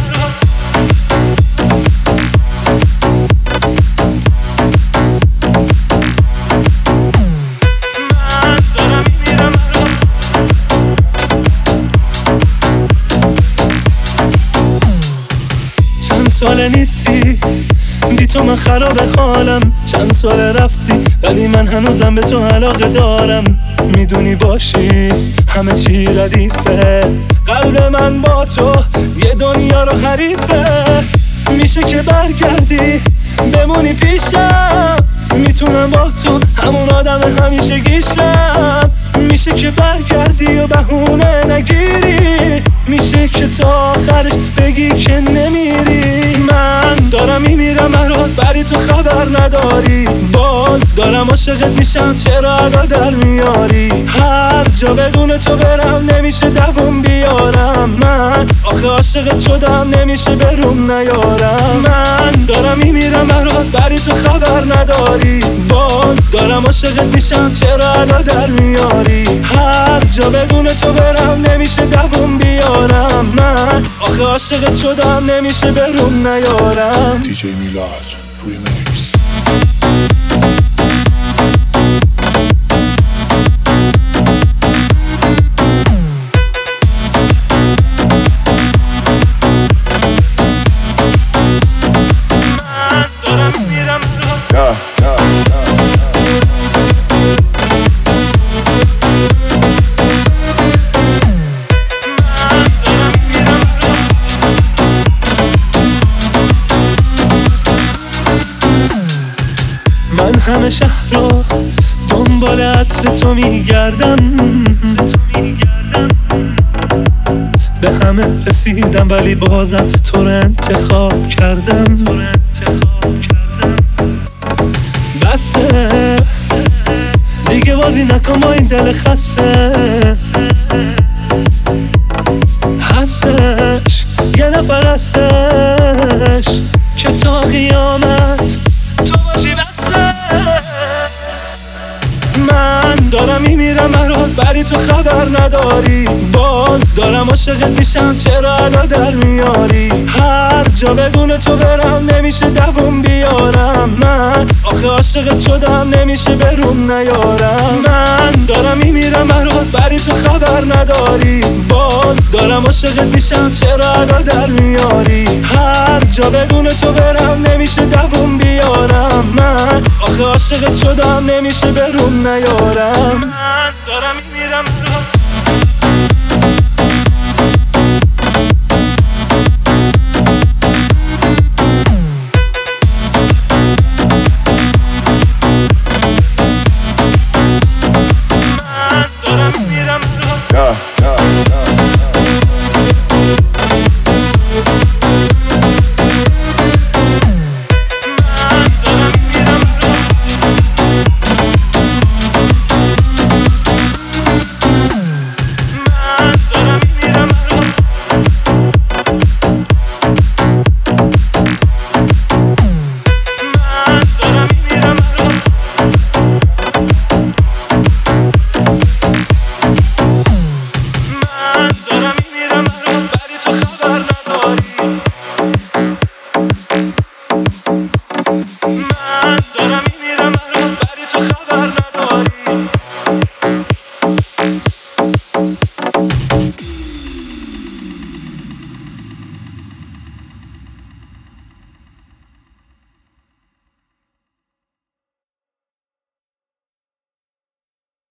سال نیستی بی تو من خراب حالم، چند سال رفتی ولی من هنوزم به تو علاقه دارم. میدونی باشی همه چی ردیفه، قلب من با تو یه دنیا رو حریفه. میشه که برگردی بمونی پیشم، میتونم با تو همون آدم همیشه گیشم. میشه که برگردی و بهونه نگیری، میشه که تا آخرش بگی که نمیری. من دارم میمیرم برات ولی تو خبر نداری، باز دارم عاشقت میشم چرا ادا در میاری. هر جا بدون تو برم نمیشه دووم بیارم، من آخه عاشقت شدم نمیشه بروم نیارم. من دارم میمیرم برات ولی تو خبر نداری، باز دارم عاشقت میشم چرا ادا در میاری. هر جا بدون تو برم نمیشه دووم بیارم، من آخه عاشقت شدم نمیشه بروم نیارم. DJ Milad Remix. من همه شهر رو دنبال عطر تو میگردم، به همه رسیدم ولی بازم تو رو انتخاب کردم. بسه دیگه بازی نکن با این دل خسته، هستش یه نفر هستش که تا قیامت تو باشی بسه. من دارم میمیرم برات ولی تو خبر نداری، باز دارم عاشقت میشم چرا ادا در میاری. هر جا بدون تو برم نمیشه دووم بیارم، من آخه عاشقت شدم نمیشه بروم نیارم. من دارم میمیرم برات ولی تو خبر نداری، باز دارم عاشقت میشم چرا ادا در میاری. هر جا بدون تو برم نمیشه دووم بیارم، من آخه عاشقت شدم نمیشه بروم نیارم. من دارم میمیرم برات